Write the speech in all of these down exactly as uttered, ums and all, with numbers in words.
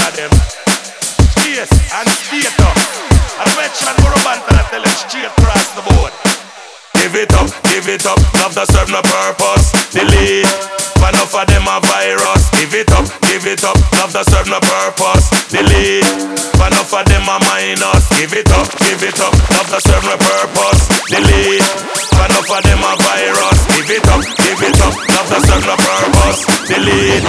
of them. Yes, and status. I mention Burubanta and tell them straight across the board. Give it up, give it up, love to serve no purpose. Delete, for enough of them a virus. Give it up, give it up, love to serve no purpose. Delete, for enough of them a minus. Give it up, give it up, love to serve no purpose. Delete, for enough of them a virus. Give it up, give it up, love to serve no purpose. Delete.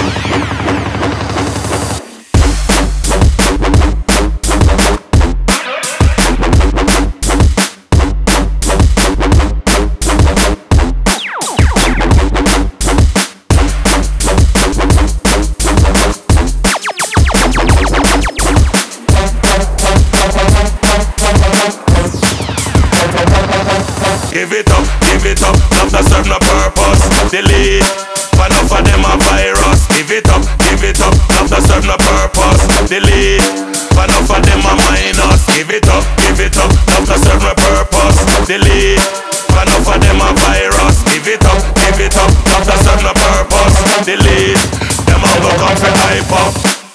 Give it up, give it up, love to serve no purpose. Delete, for enough of them a virus. Give it up, give it up, love to serve no purpose. Delete, for enough of them a minus. Give it up, give it up, love to serve no purpose. Delete, for enough of them a virus. Give it up, give it up, love to serve no purpose. Delete, them a go come for hype up.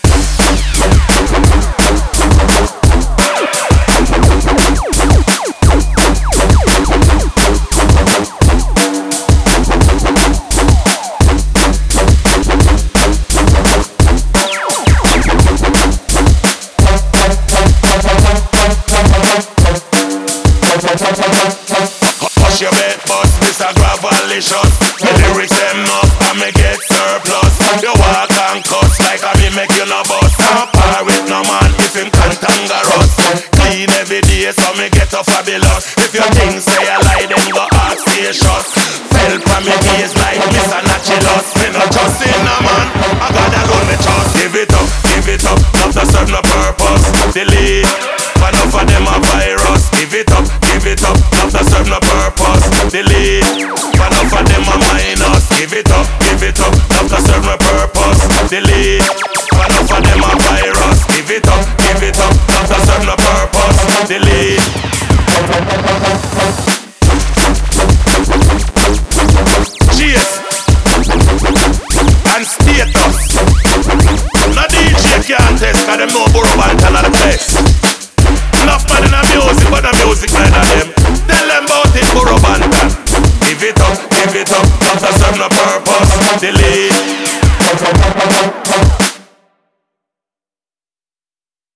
Push your bed, boss, Mister Gravalicious. The lyrics them up, and me get surplus. You walk and cuss like I me make you no bust. Can't par with no man if him cantangerous. Clean every day so me get a fabulous. If your things say a lie, then go ask spacious. Fell from me gaze like Mister Nachilus. Me no trust in no man, I got alone me trust. Give it up, give it up, not to serve no purpose. Delete, for enough of them a virus. Give it up, give it up, not to serve no purpose. Delete, for enough of them a minus. Give it up, give it up, not to serve no purpose. Delete, for enough of them a virus. Give it up, give it up, not to serve no purpose. Delete. Cheers and status. No D J can't test, cause them know Burubanta na the place. Enough man in the music, but the music man of them. Tell them about it, Burubanta. Give it up, give it up, not to serve no purpose. Delete.